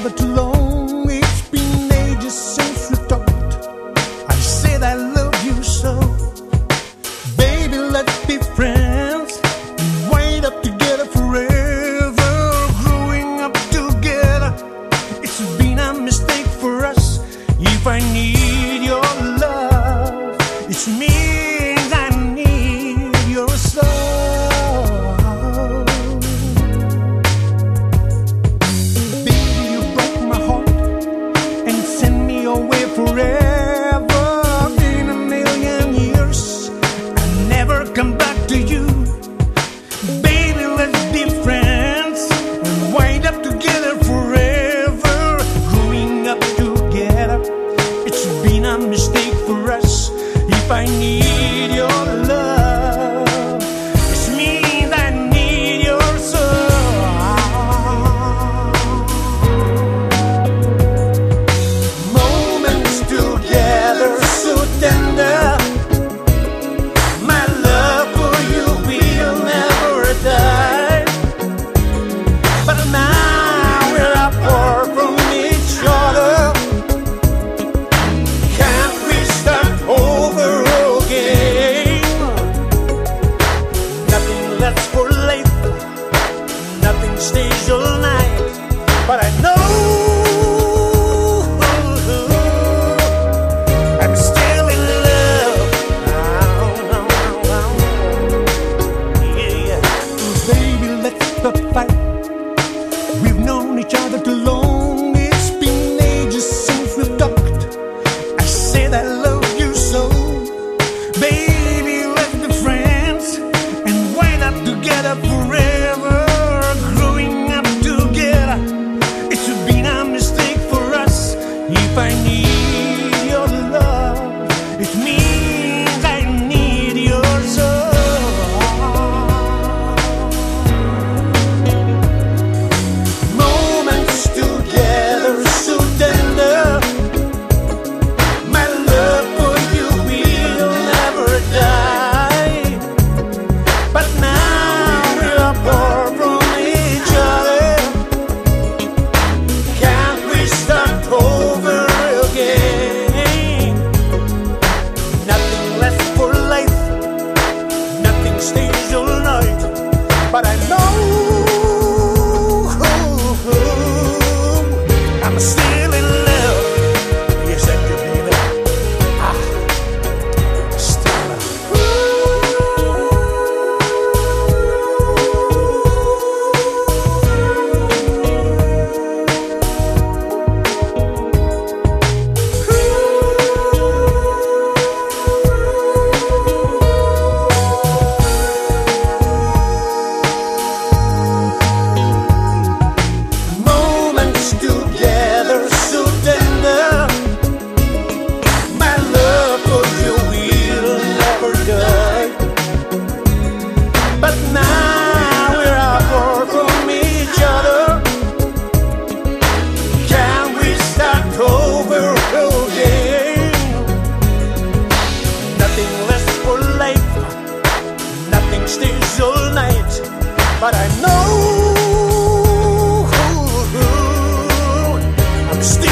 other too long. It's been ages since we talked. I said I love you so. Baby, let's be friends and wind up together forever. Growing up together, it's been a mistake for us. If I need your love, it means I need your soul. Baby, you broke my heart and sent me away forever. In a million years, I'll never come back to you. Baby, let's be friends and wind up together forever. Growing up together, it's been a mistake for us. If I need your love, it means I need your soul. Moments together so tender. My love for you will never die. But now we're apart from each other. Can't we start over again? Nothing lasts for life, nothing stays all night. But I know I'm still in love. Yeah. Baby, let's not fight. We've known each other too long. It's been ages since we've talked. I said I love you so. Baby, let's be friends and wind up together forever. Growing up together, it's been a mistake for us. If I need your love, it means I need your soul. Moments together so tender. My love for you will never die. But now we're apart from each other. Can't we start over again? Nothing lasts for life, nothing stays all night. But I know I'm still in love. Yes, I do, baby. Still in love. Moments together so tender. My love for you will never die. But now we're apart from each other. Can we start over again? Nothing lasts for life, nothing stays all night. But I know I'm still